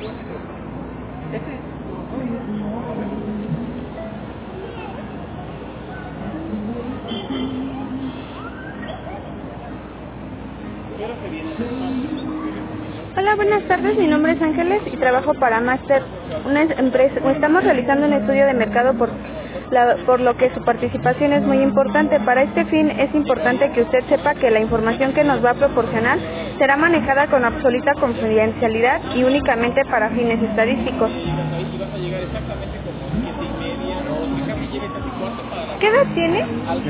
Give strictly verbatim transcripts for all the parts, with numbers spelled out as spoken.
Ese. Hola, buenas tardes. Mi nombre es Ángeles y trabajo para Master, una empresa. Estamos realizando un estudio de mercado por, la, por lo que su participación es muy importante. Para este fin es importante que usted sepa que la información que nos va a proporcionar será manejada con absoluta confidencialidad y únicamente para fines estadísticos. ¿Qué edad tiene?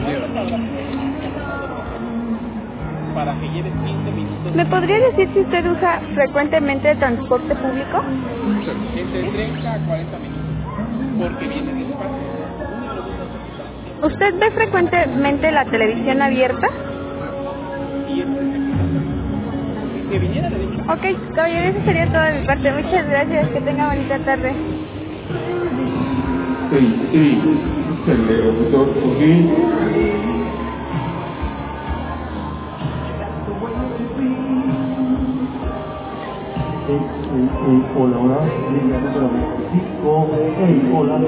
Para que lleves quince minutos. ¿Me podría decir si usted usa frecuentemente el transporte público? Entre treinta a cuarenta minutos. Porque viene despacio. ¿Usted ve frecuentemente la televisión abierta? Que viniera de hecho. Ok, caballero, eso sería todo de mi parte. Muchas gracias. Que tenga bonita tarde. Sí, sí. Se le gustó aquí. Hola, hola, línea número veinticinco. Hey, hola.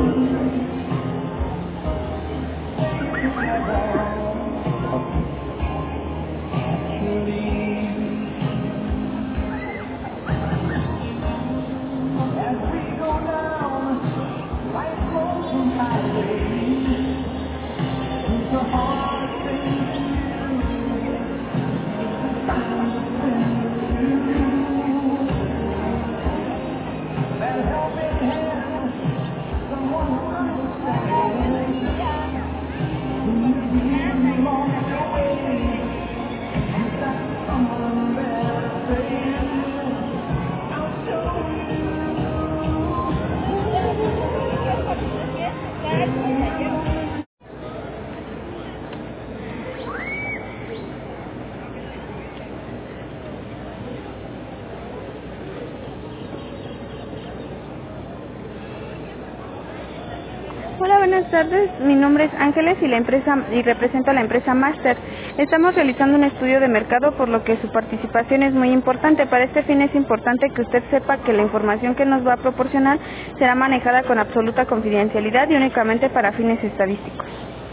Hola, buenas tardes. Mi nombre es Ángeles y la empresa y represento a la empresa Master. Estamos realizando un estudio de mercado por lo que su participación es muy importante. Para este fin es importante que usted sepa que la información que nos va a proporcionar será manejada con absoluta confidencialidad y únicamente para fines estadísticos.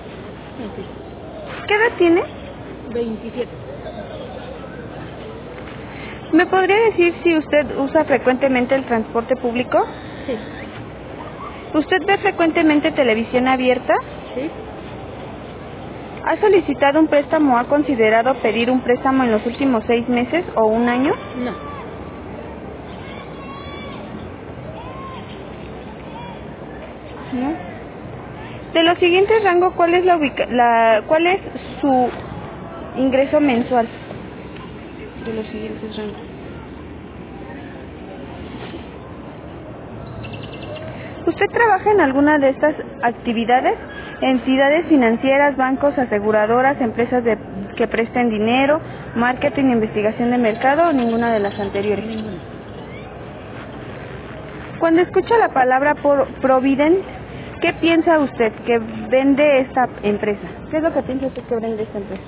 ¿Qué edad tiene? veintisiete. ¿Me podría decir si usted usa frecuentemente el transporte público? Sí. ¿Usted ve frecuentemente televisión abierta? Sí. ¿Ha solicitado un préstamo o ha considerado pedir un préstamo en los últimos seis meses o un año? No. ¿No? De los siguientes rangos, ¿cuál es la, ubica la cuál es su ingreso mensual? De los siguientes rangos. ¿Usted trabaja en alguna de estas actividades? Entidades financieras, bancos, aseguradoras, empresas de, que presten dinero, marketing, investigación de mercado o ninguna de las anteriores. Ninguna. Cuando escucha la palabra por, Provident, ¿qué piensa usted que vende esta empresa? ¿Qué es lo que piensa usted que vende esta empresa?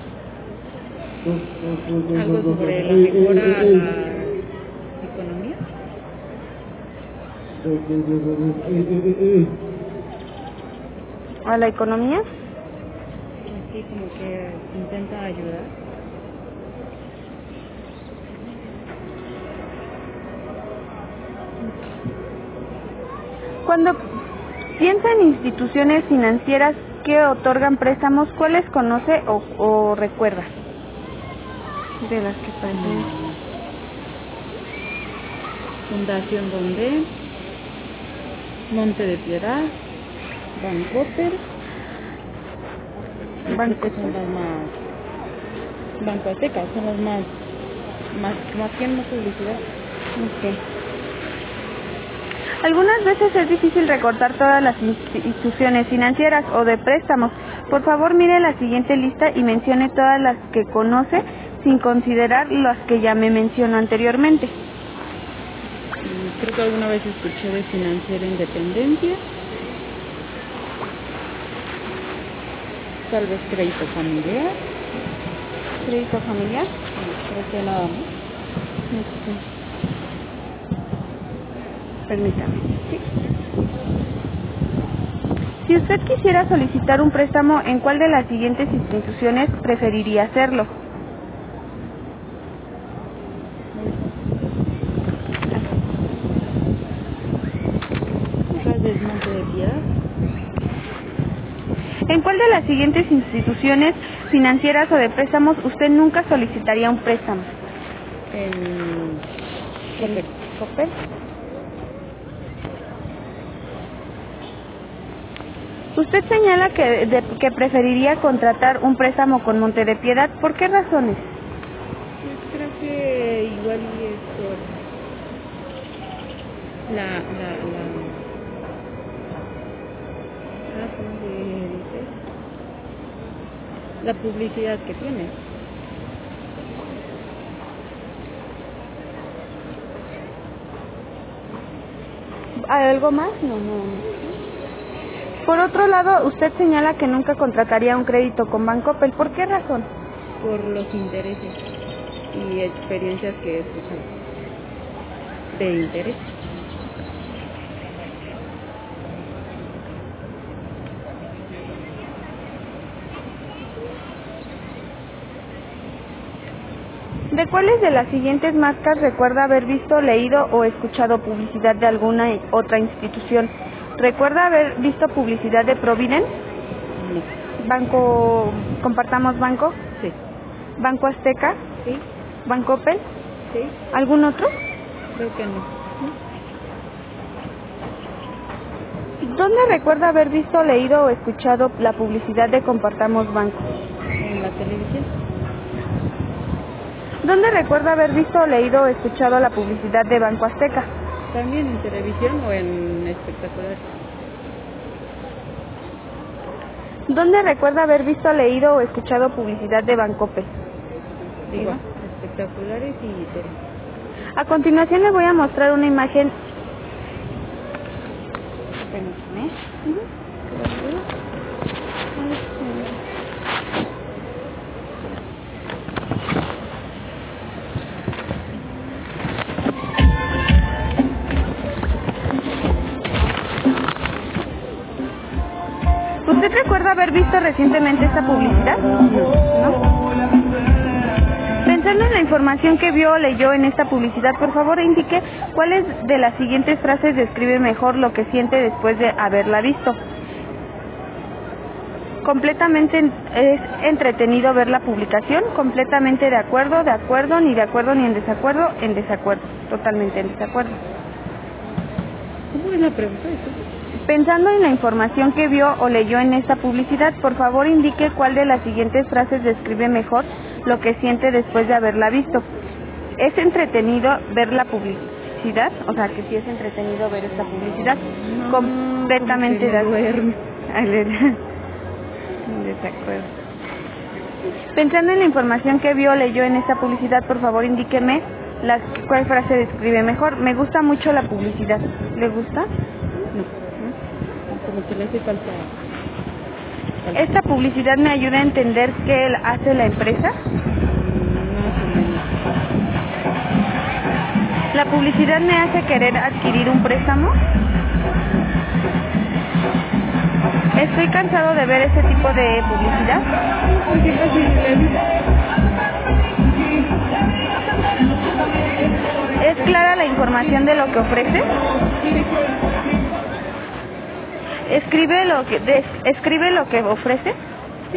Algo sobre la mejora a la economía. ¿A la economía? Así como que intenta ayudar. Cuando piensa en instituciones financieras que otorgan préstamos, ¿cuáles conoce o, o recuerda? De las que parecen. Fundación Donde, Monte de Piedad, Bancoppel, Banco creo que son las más, Banco Azteca, son las más, más, más tienen más publicidad. Okay. Algunas veces es difícil recordar todas las instituciones financieras o de préstamos. Por favor, mire la siguiente lista y mencione todas las que conoce sin considerar las que ya me mencionó anteriormente. Creo que alguna vez escuché de Financiera Independencia, tal vez Crédito Familiar. ¿Crédito familiar? Creo que nada más. Okay. Permítame. Sí. Si usted quisiera solicitar un préstamo, ¿en cuál de las siguientes instituciones preferiría hacerlo? Desmonte de Piedad. ¿En cuál de las siguientes instituciones financieras o de préstamos usted nunca solicitaría un préstamo? En ¿En Coppel? Usted señala que, de, que preferiría contratar un préstamo con Monte de Piedad. ¿Por qué razones? Pues creo que igual y es por la, la, la, ah, ¿cómo se dice? La publicidad que tiene. ¿Algo más? No, no, no. Por otro lado, usted señala que nunca contrataría un crédito con Bancoppel. ¿Por qué razón? Por los intereses y experiencias que he escuchado de interés. ¿De cuáles de las siguientes marcas recuerda haber visto, leído o escuchado publicidad de alguna otra institución? ¿Recuerda haber visto publicidad de Provident? No. ¿Banco, compartamos banco? Sí. ¿Banco Azteca? Sí. ¿Bancoppel? Sí. ¿Algún otro? Creo que no. ¿Dónde recuerda haber visto, leído o escuchado la publicidad de Compartamos Banco? En la televisión. ¿Dónde recuerda haber visto, leído o escuchado la publicidad de Banco Azteca? También en televisión o en espectaculares. ¿Dónde recuerda haber visto, leído o escuchado publicidad de Bancoppel? Igual, espectaculares y tele. A continuación le voy a mostrar una imagen. Permítame. ¿Usted recuerda haber visto recientemente esta publicidad? ¿No? Pensando en la información que vio o leyó en esta publicidad, por favor indique cuáles de las siguientes frases describe mejor lo que siente después de haberla visto. Completamente es entretenido ver la publicación, completamente de acuerdo, de acuerdo, ni de acuerdo ni en desacuerdo, en desacuerdo, totalmente en desacuerdo. ¿Cómo es la pregunta? Pensando en la información que vio o leyó en esta publicidad, por favor indique cuál de las siguientes frases describe mejor lo que siente después de haberla visto. ¿Es entretenido ver la publicidad? O sea, que sí es entretenido ver esta publicidad. No, Completamente de acuerdo. Desacuerdo. Pensando en la información que vio o leyó en esta publicidad, por favor indíqueme las, cuál frase describe mejor. Me gusta mucho la publicidad. ¿Le gusta? No. Como que le hace falta. ¿Esta publicidad me ayuda a entender qué hace la empresa? Más o menos. ¿La publicidad me hace querer adquirir un préstamo? Estoy cansado de ver ese tipo de publicidad. ¿Es clara la información de lo que ofrece? ¿Escribe lo que des, escribe lo que ofrece? Sí.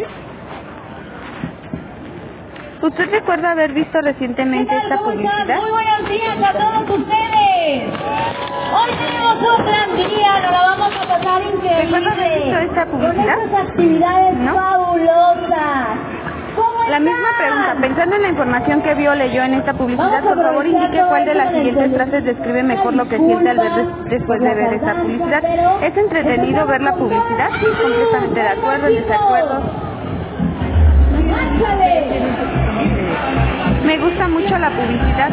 ¿Usted recuerda haber visto recientemente esta publicidad? Muy buenos días a todos ustedes. Hoy tenemos un gran día, nos la vamos a pasar increíble. ¿Recuerda haber visto esta publicidad? Con estas actividades ¿No? fabulosas. ¿Cómo La misma están? pregunta, pensando en la información que vio o leyó en esta publicidad, Vamos a por favor aprovechar indique todo cuál de esto las con el siguientes celular. frases describe mejor lo que siente al ver des- después de ver esta publicidad. ¿Es entretenido ver la publicidad? Completamente de acuerdo, en desacuerdo. ¡Márchale! Me gusta mucho la publicidad.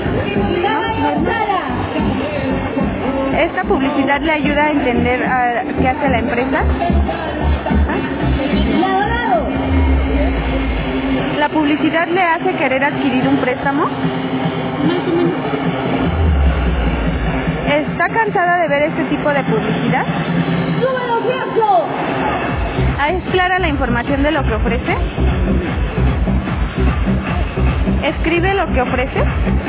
¿Esta publicidad le ayuda a entender uh, qué hace la empresa? ¡Labrado! ¿La publicidad le hace querer adquirir un préstamo? ¿Está cansada de ver este tipo de publicidad? ¡Número cierto! ¿Es clara la información de lo que ofrece? ¿Escribe lo que ofrece?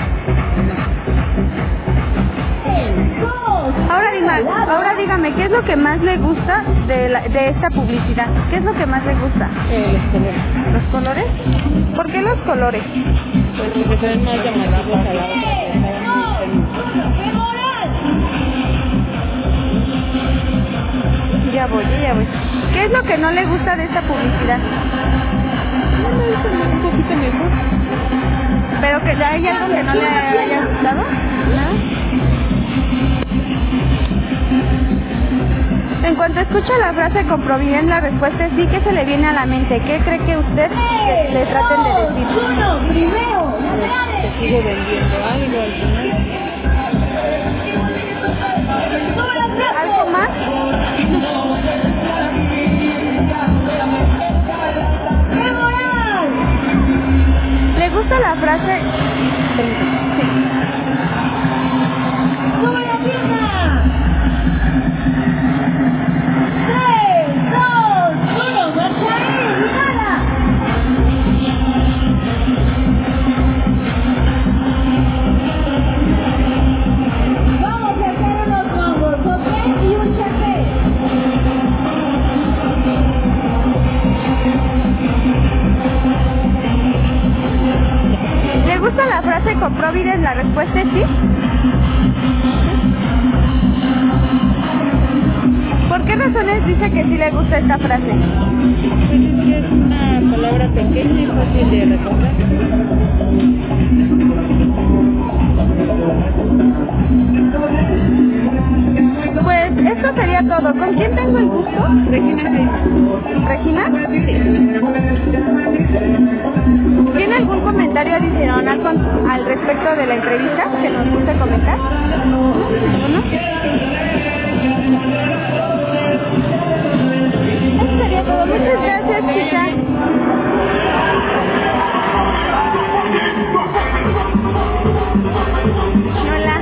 Ahora, dima, ahora dígame, ¿qué es lo que más le gusta de, la, de esta publicidad? ¿Qué es lo que más le gusta? Eh, los colores. ¿Los colores? ¿Por qué los colores? Pues porque se ven más llamativos a la hora de estar en ¡Qué moral! Ya voy, ya voy. ¿Qué es lo que no le gusta de esta publicidad? un poquito mejor. ¿Pero que ya hay algo que no le haya gustado? En cuanto escucha la frase comprobiré, la respuesta es sí, que se le viene a la mente. ¿Qué cree que usted que le traten de decir? Uno, primero, Te sigo vendiendo algo al final. ¿Algo más? ¡Qué moral! ¿Le gusta la frase? Sí. ¡Sube la pierna! Tres, dos, uno, marcha ahí, nada. Vamos a hacer unos combos, ¿ok? Y un cheque. ¿Le gusta la frase comprobires? La respuesta es sí. ¿Por qué razones dice que sí le gusta esta frase? Pues es que es una palabra pequeña y fácil de recordar. Pues esto sería todo. ¿Con quién tengo el gusto? Regina, ¿Regina? ¿Tiene algún comentario adicional con, al respecto de la entrevista que nos guste comentar? ¿Alguno? Eso sería todo. Muchas gracias, chica. Hola.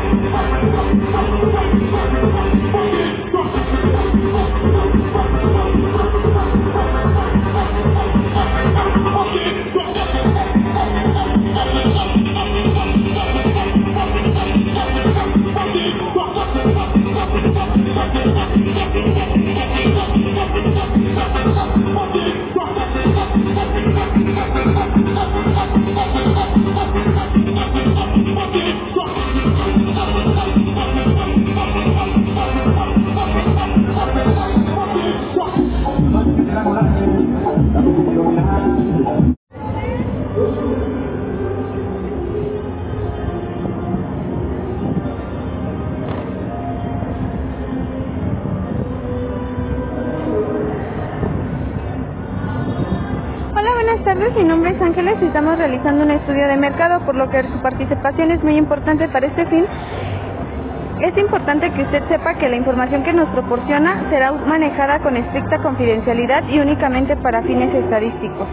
Buenas tardes, mi nombre es Ángeles y estamos realizando un estudio de mercado, por lo que su participación es muy importante para este fin. Es importante que usted sepa que la información que nos proporciona será manejada con estricta confidencialidad y únicamente para fines estadísticos.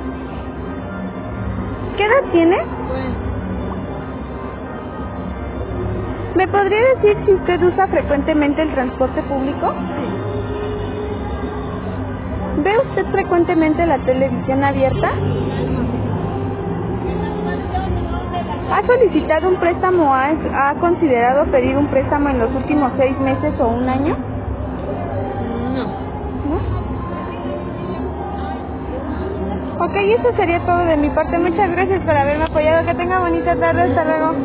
¿Qué edad tiene? ¿Me podría decir si usted usa frecuentemente el transporte público? ¿Ve usted frecuentemente la televisión abierta? ¿Ha solicitado un préstamo o ha, ha considerado pedir un préstamo en los últimos seis meses o un año? No. ¿No? Ok, eso sería todo de mi parte. Muchas gracias por haberme apoyado. Que tenga bonita tarde. Hasta luego.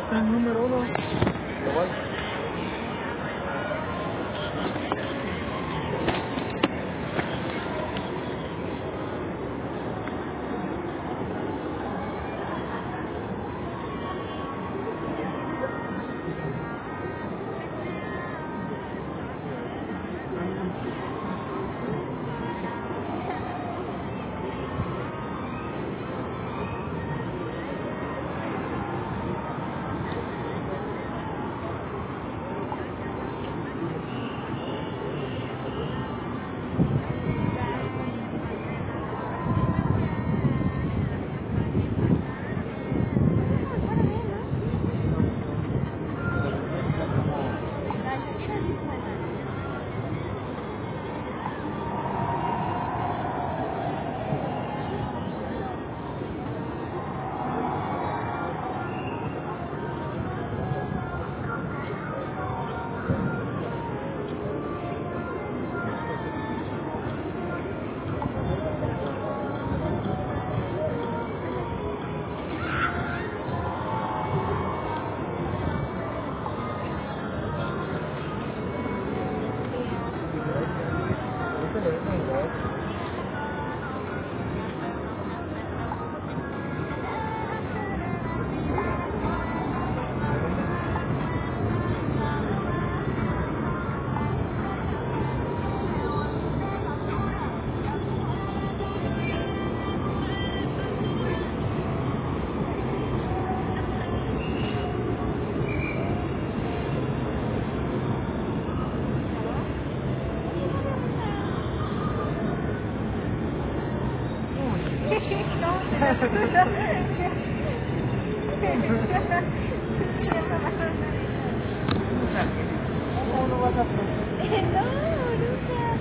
está el número uno. Lo voy. ¿Cómo no vas a proceder? No, nunca.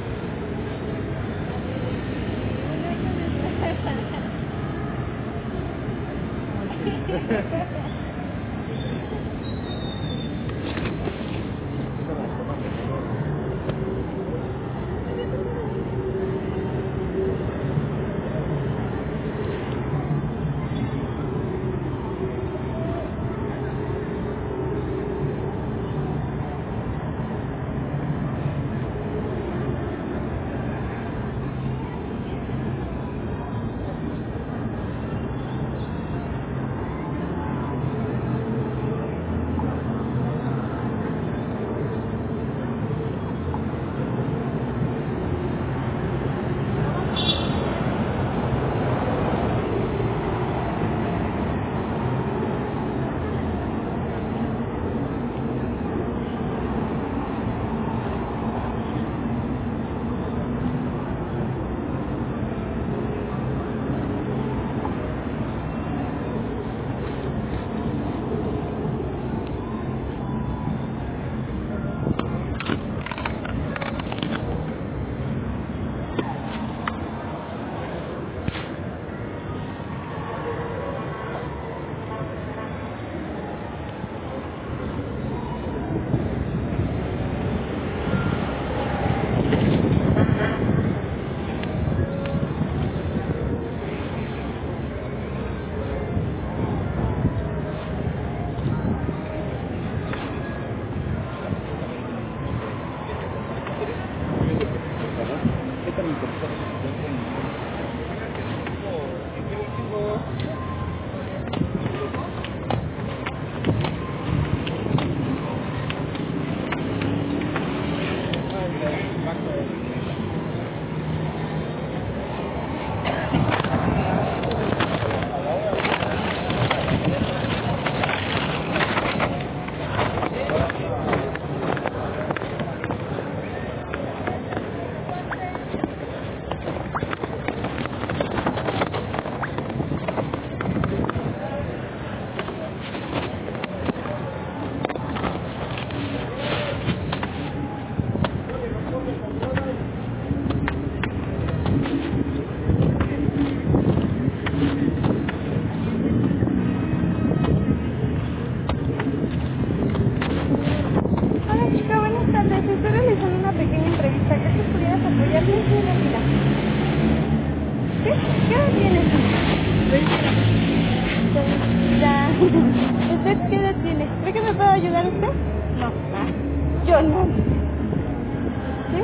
Conan. ¿Sí?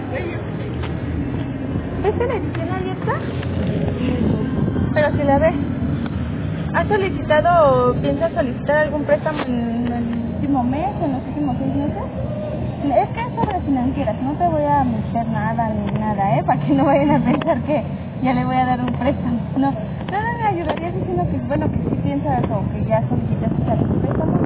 ¿Ves televisión abierta? Pero si la ves. ¿Has solicitado o piensas solicitar algún préstamo en el último mes o en los últimos seis meses? Es que es sobre financieras, no te voy a meter nada ni nada, ¿eh? Para que no vayan a pensar que ya le voy a dar un préstamo. No, no, no, me ayudaría diciendo que, bueno, que si piensas o que ya solicitaste algún préstamo,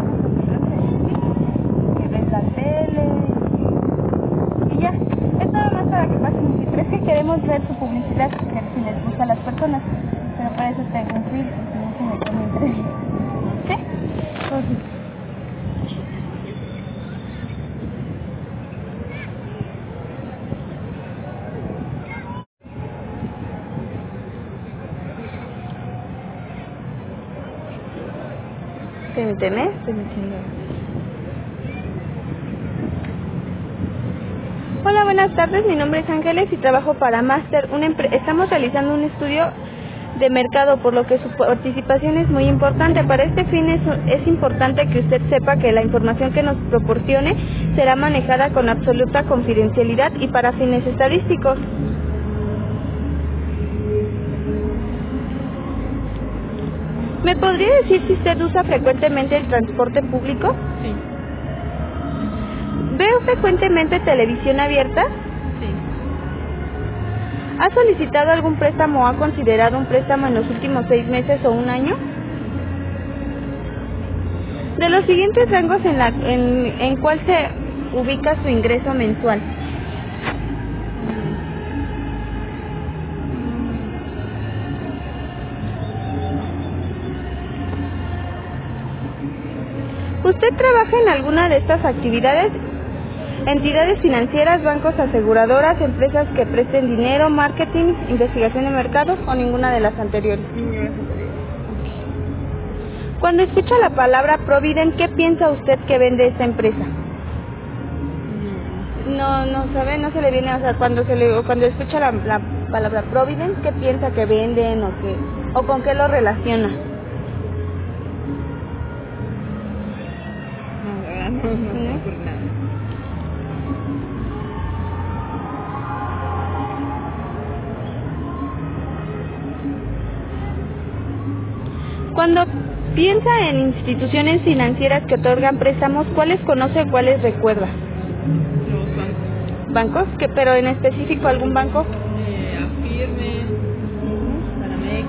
que ves la tele y ya. Es nada más para que pasen un filtro. Es que queremos ver su publicidad, que si les gusta a las personas, pero para eso tengo un filtro, si no se me pone entre ellos. ¿Sí? Pues sí. Permíteme, estoy diciendo. Hola, buenas tardes. Mi nombre es Ángeles y trabajo para Master. Una empre- Estamos realizando un estudio de mercado, por lo que su participación es muy importante. Para este fin es, es importante que usted sepa que la información que nos proporcione será manejada con absoluta confidencialidad y para fines estadísticos. ¿Me podría decir si usted usa frecuentemente el transporte público? Sí. ¿Veo frecuentemente televisión abierta? Sí. ¿Ha solicitado algún préstamo o ha considerado un préstamo en los últimos seis meses o un año? De los siguientes rangos, ¿en, la, en, en cuál se ubica su ingreso mensual? ¿Usted trabaja en alguna de estas actividades? Entidades financieras, bancos, aseguradoras, empresas que presten dinero, marketing, investigación de mercados o ninguna de las anteriores. Cuando escucha la palabra Provident, ¿qué piensa usted que vende esta empresa? No, no sabe, no se le viene, o sea, cuando se le, cuando escucha la, la palabra Provident, ¿qué piensa que venden o qué, o con qué lo relaciona? No, no, no, no, por nada. Cuando piensa en instituciones financieras que otorgan préstamos, ¿cuáles conoce o cuáles recuerda? Los bancos. ¿Bancos? ¿Qué, pero en específico algún banco? Eh, Afirme, Banamex,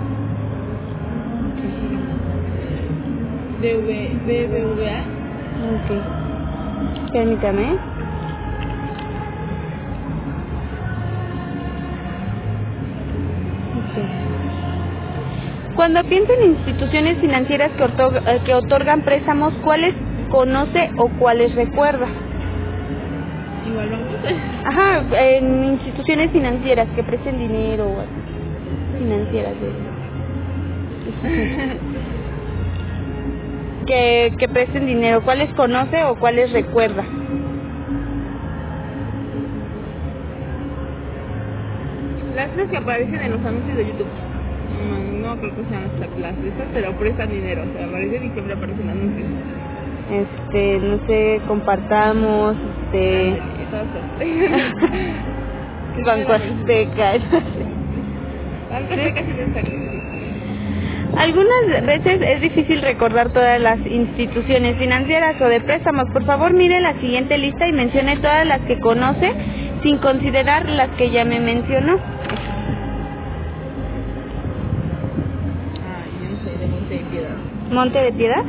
B B V A. Ok. Permítame. Cuando piensa en instituciones financieras que, otorga, que otorgan préstamos, ¿cuáles conoce o cuáles recuerda? Igual bancos. Ajá, en instituciones financieras que presten dinero o así. Financieras. De... que, que presten dinero, ¿cuáles conoce o cuáles recuerda? Las tres que aparecen en los anuncios de YouTube. No, no creo que sean las, las de esas, pero prestan dinero. O sea, aparecen y siempre aparecen anuncios. Este, no sé, compartamos, este... Banco Azteca. Banco Azteca sí me está. Algunas veces es difícil recordar todas las instituciones financieras o de préstamos. Por favor, mire la siguiente lista y mencione todas las que conoce, sin considerar las que ya me mencionó. Ah, yo no sé, de Monte de Piedad. ¿Monte de Piedad?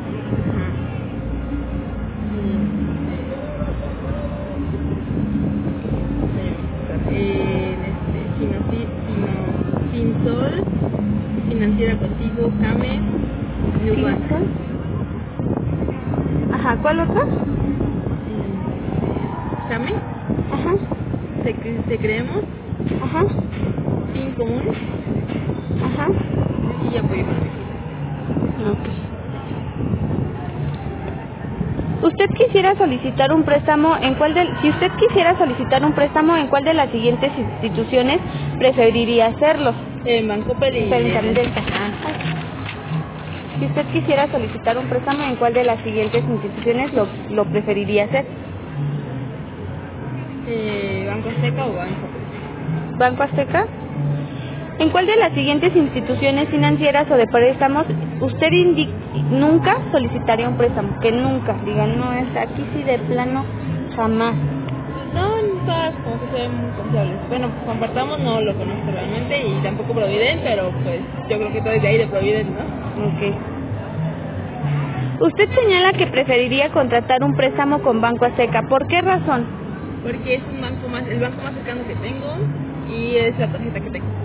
Eh, este, Sino, Sino, Sinsol, Financiera Contigo, Came, Nubank. Ajá, ¿cuál otra? Came, Ajá, te, te creemos, ajá, Fin Común ajá. y Apoyo Económico. Ok. ¿Usted quisiera solicitar un préstamo en cuál de, si usted quisiera solicitar un préstamo en cuál de las siguientes instituciones preferiría hacerlo? En Banco Peri. Permítame, Delta. Si usted quisiera solicitar un préstamo en cuál de las siguientes instituciones lo, lo preferiría hacer? Eh, Banco Azteca o Banco. ¿Banco Azteca? ¿En cuál de las siguientes instituciones financieras o de préstamos usted indi- nunca solicitaría un préstamo? Que nunca, digan, no, es aquí sí de plano, jamás. No, todas como que se ven muy confiables. Bueno, pues Compartamos no lo conozco realmente y tampoco Provident, pero pues yo creo que todo es de ahí de Provident, ¿no? Ok. Usted señala que preferiría contratar un préstamo con Banco Azteca. ¿Por qué razón? Porque es un banco más, el banco más cercano que tengo y es la tarjeta que tengo.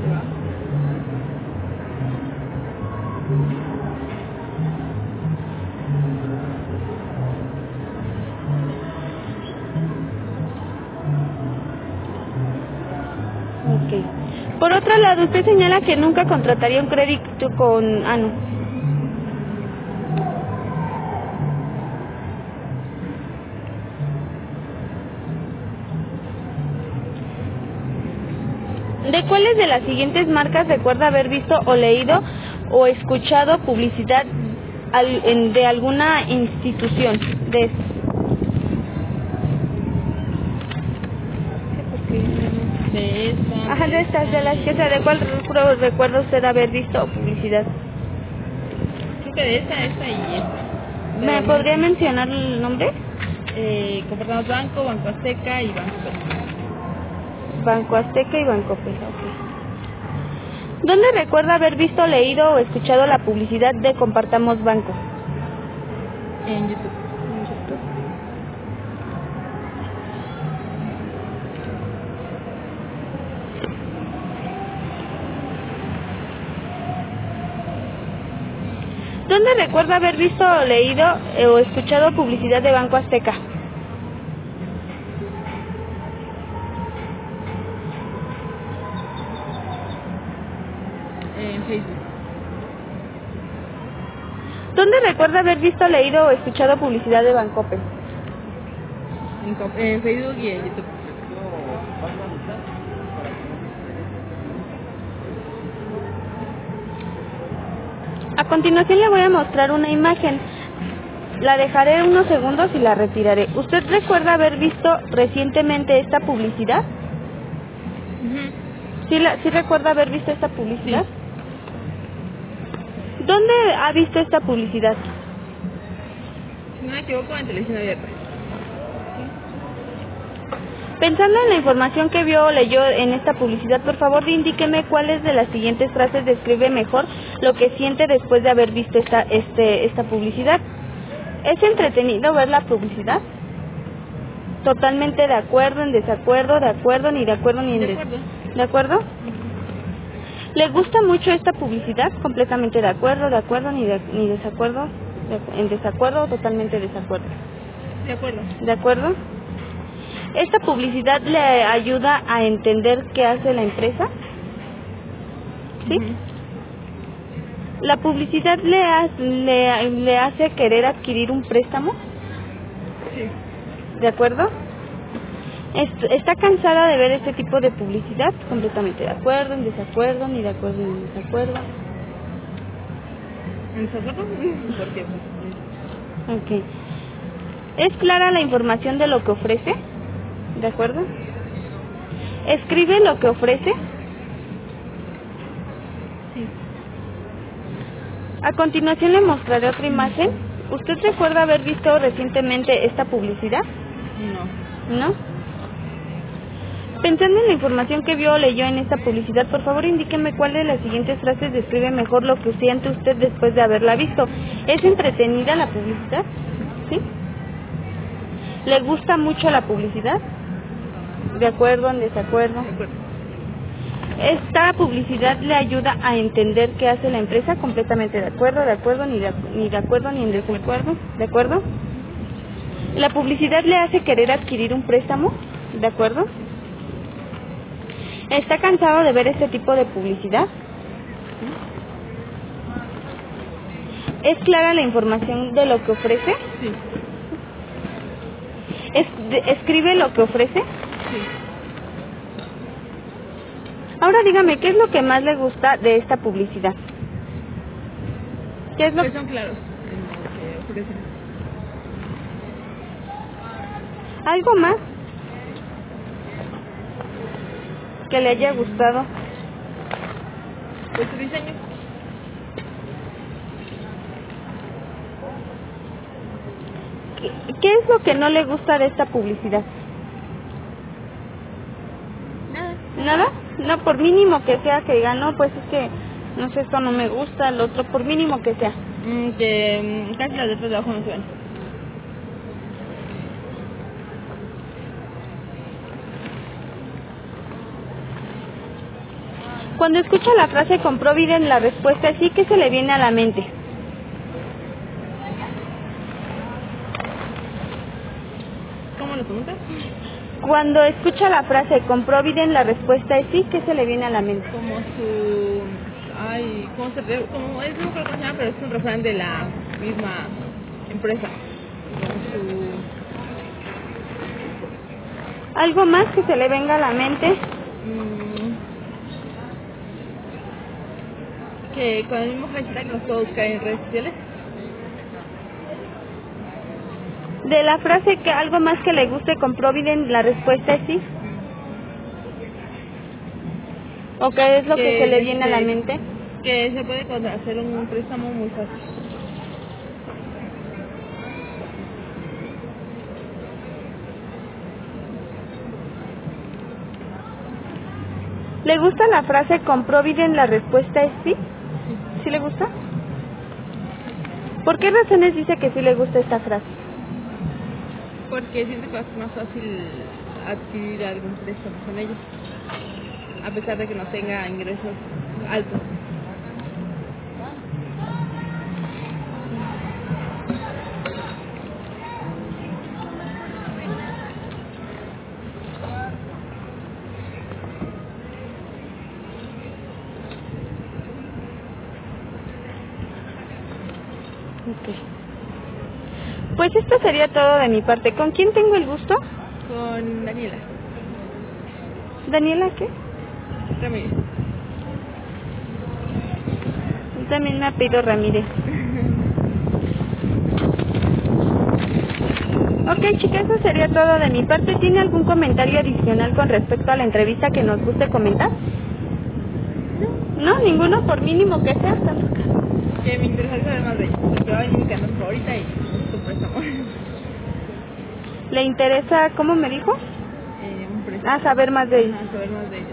Ok. Por otro lado, usted señala que nunca contrataría un crédito con... Ah, no. ¿De cuáles de las siguientes marcas recuerda haber visto o leído o escuchado publicidad al, en, de alguna institución? De De esta. Ajá, de estas, de las que sea, ¿de cuál recu- recuerda usted haber visto publicidad? Creo que de esta, esta y esta. ¿Me podría mencionar el nombre? Eh, Compartamos Banco, Banco Azteca y Banco Azteca. Banco Azteca y Banco Azteca, ok. ¿Dónde recuerda haber visto, leído o escuchado la publicidad de Compartamos Banco? En YouTube. ¿Dónde recuerda haber visto, leído eh, o escuchado publicidad de Banco Azteca? En Facebook. ¿Dónde recuerda haber visto, leído o escuchado publicidad de Bancoppel? En, co- en Facebook y en YouTube. A continuación le voy a mostrar una imagen. La dejaré unos segundos y la retiraré. ¿Usted recuerda haber visto recientemente esta publicidad? Uh-huh. ¿Sí, la, ¿Sí recuerda haber visto esta publicidad? Sí. ¿Dónde ha visto esta publicidad? Si no me equivoco, en televisión abierta. Pensando en la información que vio o leyó en esta publicidad, por favor indíqueme cuáles de las siguientes frases describe mejor lo que siente después de haber visto esta, este, esta publicidad. ¿Es entretenido ver la publicidad? Totalmente de acuerdo, en desacuerdo, de acuerdo, ni de acuerdo, ni en De des- acuerdo. ¿De acuerdo? ¿Le gusta mucho esta publicidad? Completamente de acuerdo, de acuerdo, ni, de, ni desacuerdo, de- en desacuerdo, totalmente desacuerdo. De acuerdo. ¿De acuerdo? ¿Esta publicidad le ayuda a entender qué hace la empresa? ¿Sí? Uh-huh. ¿La publicidad le, ha- le, le hace querer adquirir un préstamo? Sí. ¿De acuerdo? Est- ¿Está cansada de ver este tipo de publicidad? Completamente de acuerdo, en desacuerdo, ni de acuerdo, ni en desacuerdo. ¿En desacuerdo? Porque pues, Ok. ¿Es clara la información de lo que ofrece? ¿De acuerdo? ¿Escribe lo que ofrece? sí. A continuación le mostraré otra imagen. ¿Usted recuerda haber visto recientemente esta publicidad? No. ¿No? Pensando en la información que vio o leyó en esta publicidad, por favor indíqueme cuál de las siguientes frases describe mejor lo que siente usted después de haberla visto. ¿Es entretenida la publicidad? ¿Sí? ¿Le gusta mucho la publicidad? ¿De acuerdo, en desacuerdo? De acuerdo. ¿Esta publicidad le ayuda a entender qué hace la empresa? Completamente de acuerdo, de acuerdo, ni de, ni de acuerdo, ni en desacuerdo. ¿De acuerdo? ¿La publicidad le hace querer adquirir un préstamo? ¿De acuerdo? ¿Está cansado de ver este tipo de publicidad? ¿Es clara la información de lo que ofrece? Sí. ¿Es- de- ¿Escribe lo que ofrece? Sí. Ahora dígame, ¿qué es lo que más le gusta de esta publicidad? ¿Qué es lo Que son claros en lo que ofrecen. ¿Algo más? que le haya gustado. Pues su diseño. ¿Qué, qué es lo que no le gusta de esta publicidad? Nada. ¿Nada? No, por mínimo que sea que diga, no, pues es que, no sé, esto no me gusta, el otro, por mínimo que sea. Mm, que mm, casi las letras de abajo no se ven. Cuando escucha la frase con Provident, la respuesta es sí, ¿qué se le viene a la mente? ¿Cómo lo preguntas? Cuando escucha la frase con Provident, la respuesta es sí, ¿qué se le viene a la mente? Como su... Ay, ¿cómo se ve? Como es no creo que se llama, pero es un refrán de la misma empresa. Como su... ¿Algo más que se le venga a la mente? mm, que con el mismo hashtag los puedo buscar en redes sociales. De la frase que algo más que le guste con Provident, la respuesta es sí. ¿O qué es lo que, Que, se le viene a la este, mente? Que se puede contra- hacer un préstamo muy fácil. ¿Le gusta la frase con Provident, la respuesta es sí? ¿Sí le gusta? ¿Por qué razones dice que sí le gusta esta frase? Porque siento que va a ser más fácil adquirir algún préstamo con ellos, a pesar de que no tenga ingresos altos. Ok. Pues esto sería todo de mi parte. ¿Con quién tengo el gusto? Con Daniela ¿Daniela qué? Ramírez. También me apellido Ramírez. Ok, chicas, eso sería todo de mi parte. ¿Tiene algún comentario adicional con respecto a la entrevista que nos guste comentar? No. ¿No? ¿Ninguno? Por mínimo que sea. Que me interesa saber más de ella, porque va a venir mi canal favorita y su préstamo. ¿Le interesa, cómo me dijo? Eh, un préstamo. Ah, saber más de ella. Ajá, saber más de ella.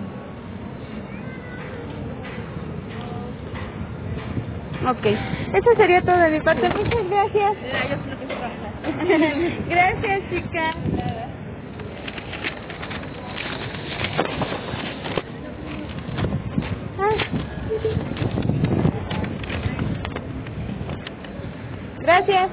Ok, eso sería todo de mi parte. Muchas gracias. Mira, yo sé lo que se trabaja. Gracias, chica. Gracias.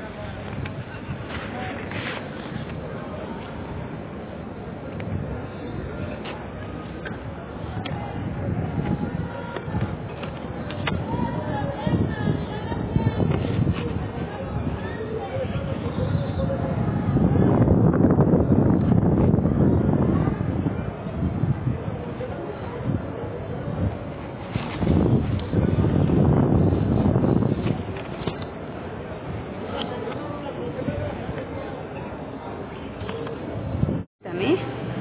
También.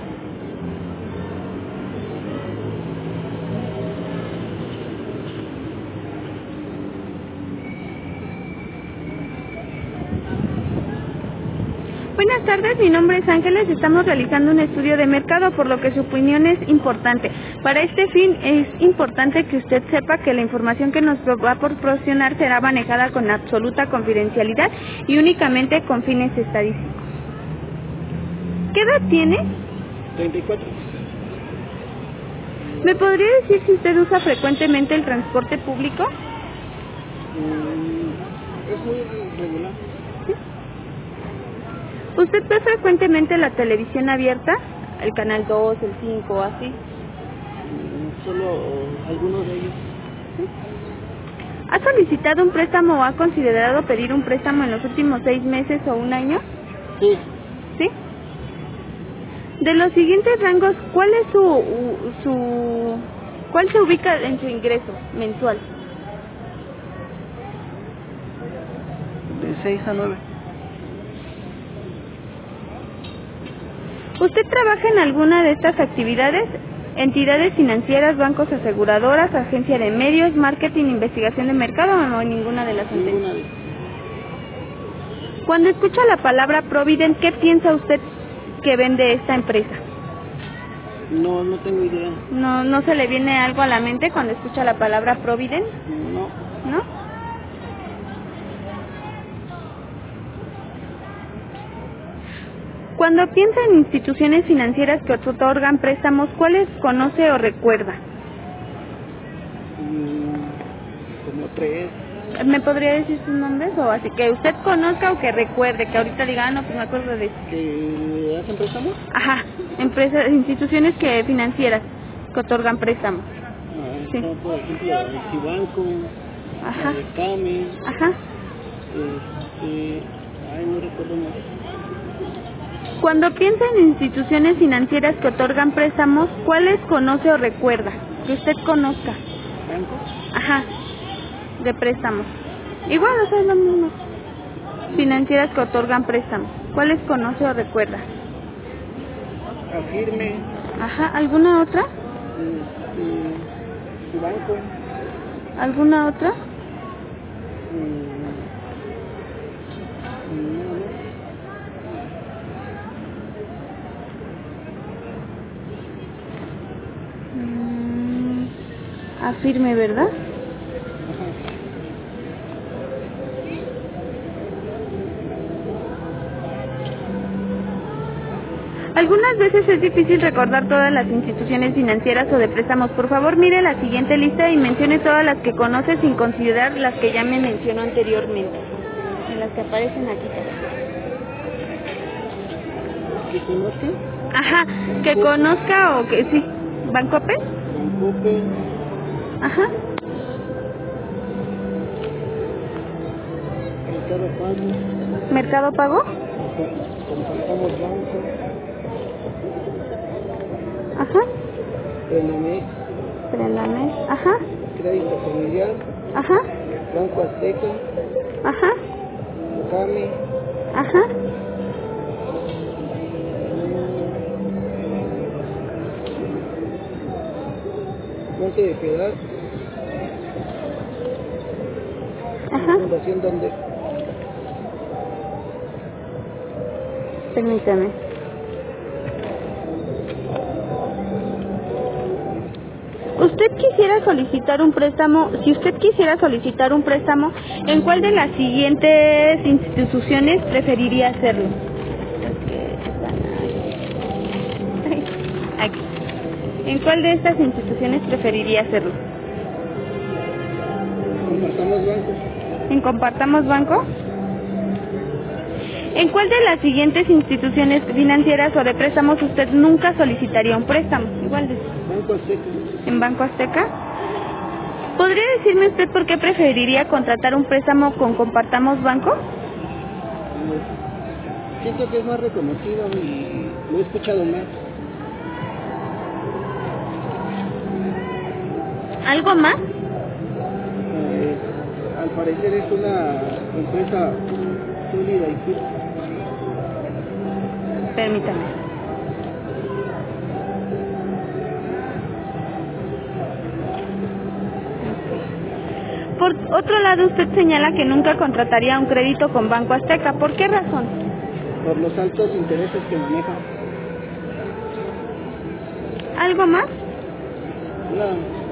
Buenas tardes, mi nombre es Ángeles, estamos realizando un estudio de mercado, por lo que su opinión es importante. Para este fin es importante que usted sepa que la información que nos va a proporcionar será manejada con absoluta confidencialidad y únicamente con fines estadísticos. ¿Qué edad tiene? treinta y cuatro. ¿Me podría decir si usted usa frecuentemente el transporte público? Mm, es muy regular. ¿Usted ve frecuentemente la televisión abierta? El canal dos, el cinco, así. Mm, Solo algunos de ellos. ¿Ha solicitado un préstamo o ha considerado pedir un préstamo en los últimos seis meses o un año? Sí. ¿Sí? De los siguientes rangos, ¿cuál es su, su... ¿cuál se ubica en su ingreso mensual? De seis a nueve. ¿Usted trabaja en alguna de estas actividades? entidades financieras, bancos, aseguradoras, agencia de medios, marketing, investigación de mercado o no ninguna de las anteriores. Ninguna de Cuando escucha la palabra Provident, ¿qué piensa usted que vende esta empresa? No, no tengo idea. ¿No, no se le viene algo a la mente cuando escucha la palabra Provident? No. ¿No? Cuando piensa en instituciones financieras que otorgan préstamos, ¿cuáles conoce o recuerda? Mm, como tres. ¿Me podría decir sus nombres o así que usted conozca o que recuerde, que ahorita diga, ah, no, pues me acuerdo de eso? ¿Que hacen préstamos? Ajá, empresas, instituciones que financieras que otorgan préstamos. Ah, Sí. no, por ejemplo, el Cibanco, Ajá, el Cami, ajá. este, ay, no recuerdo más. Cuando piensa en instituciones financieras que otorgan préstamos, ¿cuáles conoce o recuerda? Que usted conozca. ¿Banco? Ajá, de préstamos. Igual, o sea, es lo mismo. Financieras que otorgan préstamos. ¿Cuáles conoce o recuerda? Afirme, Ajá, ¿alguna otra? este, Cibanco, ¿Alguna otra? mm, no, no. Mm, afirme, ¿verdad? Algunas veces es difícil recordar todas las instituciones financieras o de préstamos. Por favor, mire la siguiente lista y mencione todas las que conoce sin considerar las que ya me mencionó anteriormente, en las que aparecen aquí. ¿Que conozca? Ajá, que conozca o que sí. ¿Bancope? Bancope, Ajá, Mercado Pago, ¿Mercado Pago? Compartamos Banco, Ajá, Enamex, Prelamex, ajá, Crédito Familiar, ajá, Banco Azteca, ajá, Cami, ajá. Monte de Piedad, Ajá, Fundación donde permítame. Usted quisiera solicitar un préstamo, si usted quisiera solicitar un préstamo, ¿en cuál de las siguientes instituciones preferiría hacerlo? Aquí. ¿En cuál de estas instituciones preferiría hacerlo? Compartamos Banco, ¿En Compartamos Banco? ¿En cuál de las siguientes instituciones financieras o de préstamos usted nunca solicitaría un préstamo? Igual de... Banco Azteca. ¿En Banco Azteca? ¿Podría decirme usted por qué preferiría contratar un préstamo con Compartamos Banco? Siento que es más reconocido y lo he escuchado más. ¿Algo más? Eh, al parecer es una empresa sólida y firme. Permítame. Por otro lado, usted señala que nunca contrataría un crédito con Banco Azteca. ¿Por qué razón? Por los altos intereses que maneja. ¿Algo más? No.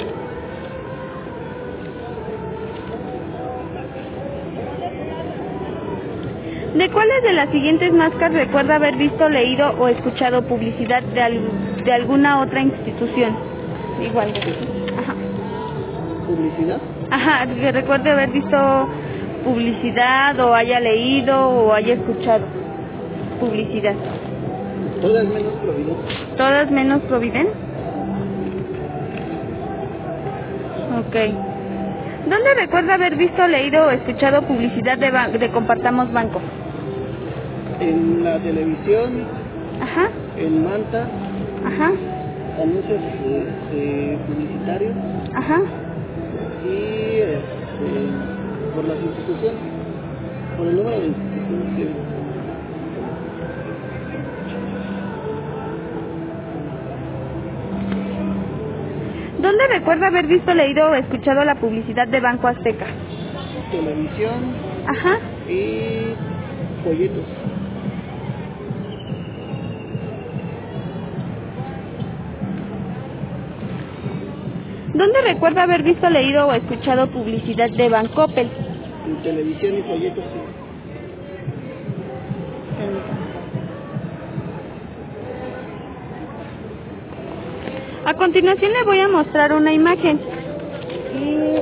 ¿De cuáles de las siguientes marcas recuerda haber visto, leído o escuchado publicidad de, al, de alguna otra institución? Igual. Ajá. ¿Publicidad? Ajá, que recuerde haber visto publicidad o haya leído o haya escuchado publicidad. Todas menos Provident. ¿Todas menos Provident? Ok. ¿Dónde recuerda haber visto, leído o escuchado publicidad de, ban- de Compartamos Banco? En la televisión, Ajá, en Manta, ajá, anuncios este, publicitarios ajá. y este, por las instituciones, por el número de instituciones que ¿Dónde recuerda haber visto, leído o escuchado la publicidad de Banco Azteca? Televisión Ajá. y folletos. ¿Dónde recuerda haber visto, leído o escuchado publicidad de Bancoppel? En televisión y folletos, sí. A continuación le voy a mostrar una imagen. Y...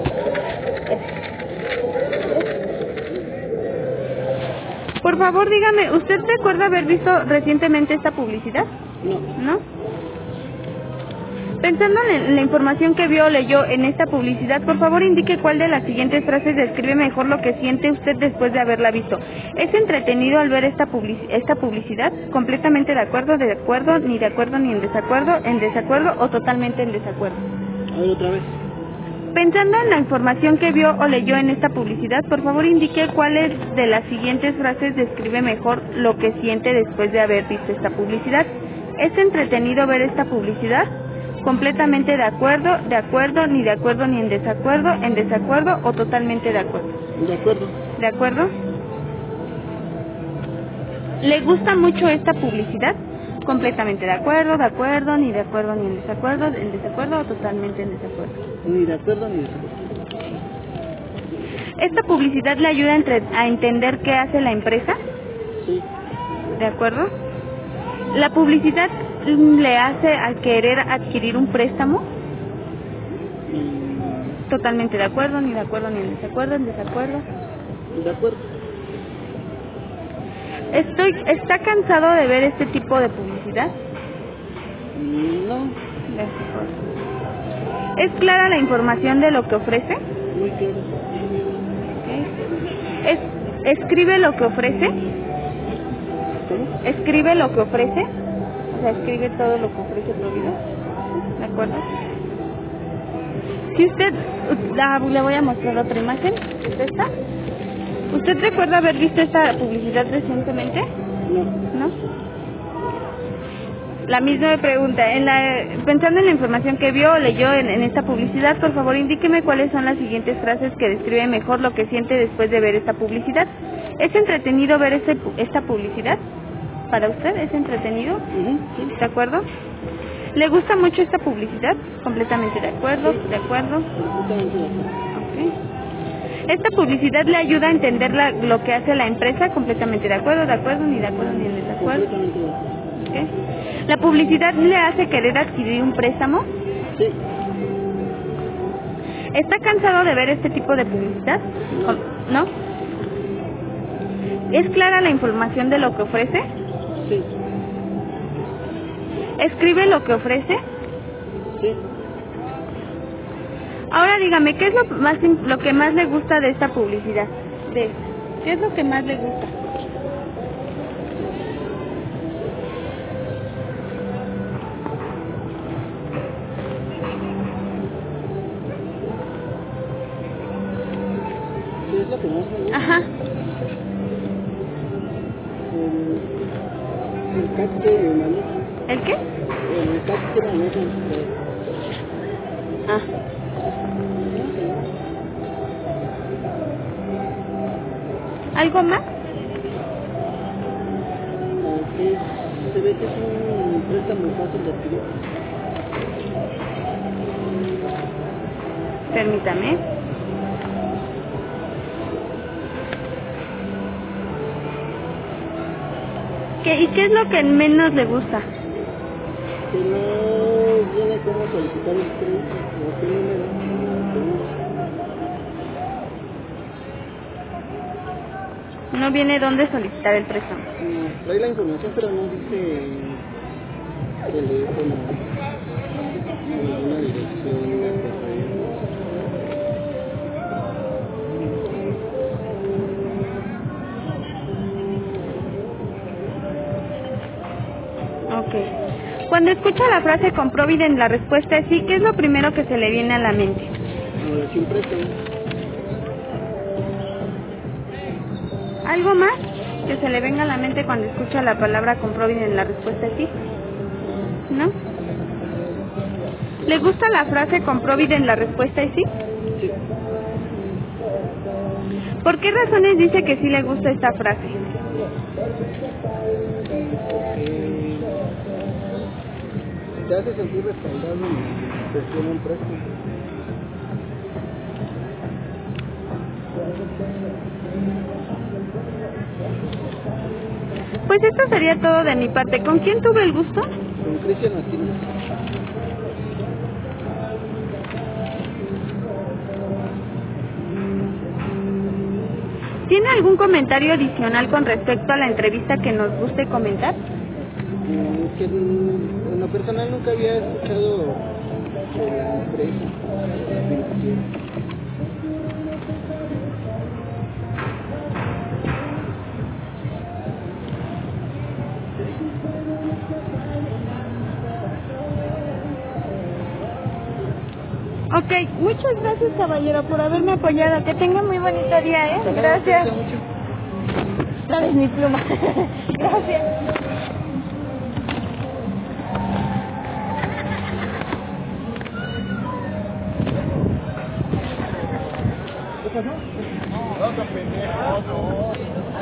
Por favor, dígame, ¿usted recuerda haber visto recientemente esta publicidad? No. ¿No? Pensando en la información que vio o leyó en esta publicidad, por favor indique cuál de las siguientes frases describe mejor lo que siente usted después de haberla visto. ¿Es entretenido al ver esta, publici esta publicidad? ¿Completamente de acuerdo, de acuerdo, ni de acuerdo, ni en desacuerdo, en desacuerdo o totalmente en desacuerdo? A ver, otra vez. Pensando en la información que vio o leyó en esta publicidad, por favor indique cuáles de las siguientes frases describe mejor lo que siente después de haber visto esta publicidad. ¿Es entretenido ver esta publicidad? ¿Completamente de acuerdo, de acuerdo, ni de acuerdo, ni en desacuerdo, en desacuerdo o totalmente de acuerdo? De acuerdo. ¿De acuerdo? ¿Le gusta mucho esta publicidad? Completamente de acuerdo, de acuerdo, ni de acuerdo, ni en desacuerdo, en desacuerdo o totalmente en desacuerdo. Ni de acuerdo ni de desacuerdo. ¿Esta publicidad le ayuda a, entre, a entender qué hace la empresa? Sí. ¿De acuerdo? ¿La publicidad le hace a querer adquirir un préstamo? Y... Totalmente de acuerdo, ni de acuerdo, ni en desacuerdo, en desacuerdo. De acuerdo. Estoy, ¿Está cansado de ver este tipo de publicidad? No. De acuerdo. ¿Es clara la información de lo que ofrece? Muy claro. Okay. ¿Es, ¿Escribe lo que ofrece? ¿Cómo? ¿Escribe lo que ofrece? O sea, escribe todo lo que ofrece Provida. ¿De acuerdo? Si usted, la, le voy a mostrar otra imagen. ¿Esta? ¿Usted recuerda haber visto esta publicidad recientemente? No. ¿No? La misma pregunta. En la, pensando en la información que vio o leyó en, en esta publicidad, por favor indíqueme cuáles son las siguientes frases que describen mejor lo que siente después de ver esta publicidad. ¿Es entretenido ver este, esta publicidad? ¿Para usted es entretenido? Uh-huh. Sí. ¿De acuerdo? ¿Le gusta mucho esta publicidad? Completamente de acuerdo, Sí. de acuerdo. Completamente de acuerdo. Okay. ¿Esta publicidad le ayuda a entender la, lo que hace la empresa? Completamente de acuerdo, de acuerdo, ni de acuerdo, ni en desacuerdo. Completamente de acuerdo. Okay. ¿La publicidad le hace querer adquirir un préstamo? Sí. ¿Está cansado de ver este tipo de publicidad? ¿No? ¿Es clara la información de lo que ofrece? Sí. ¿Escribe lo que ofrece? Sí. Ahora dígame, ¿qué es lo, más, lo que más le gusta de esta publicidad? De esta. ¿Qué es lo que más le gusta? ¿Qué es lo que más me gusta? Ajá. El, el cat que maneja. ¿El qué? El cat que maneja. Ah. ¿Algo más? Que se ve que es un préstamo fácil de adquirir. Permítame. ¿Qué, ¿Y qué es lo que menos le gusta? Que no viene cómo solicitar el crédito o qué número. No viene dónde solicitar el préstamo. No, trae la información pero no dice teléfono, ninguna dirección de correo. Ok. Cuando escucha la frase con Provident, la respuesta es sí, ¿qué es lo primero que se le viene a la mente? Ahora sí un préstamo. ¿Algo más que se le venga a la mente cuando escucha la palabra con Provident, la respuesta es sí? ¿No? ¿Le gusta la frase con Providence? La respuesta es sí. Sí. ¿Por qué razones dice que sí le gusta esta frase? Porque te hace sentir respaldado y te tiene un préstamo. Pues esto sería todo de mi parte. ¿Con quién tuve el gusto? Con Cristian Martínez. ¿Tiene algún comentario adicional con respecto a la entrevista que nos guste comentar? Mm, Que en lo personal nunca había escuchado de la empresa, de la financiera. Ok, muchas gracias, caballero, por haberme apoyado. Que tenga muy bonito día, ¿eh? Gracias. Otra vez mi pluma. Gracias. No, tan pendejo, no.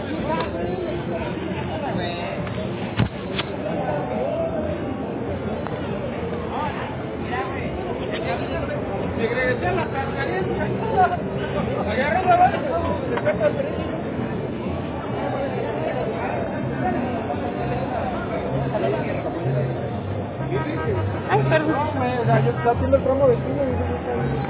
Me regresé a la tarjeta. Agarra la bala. Ay, perdón. No, me, o sea, yo estaba haciendo el tramo de cine y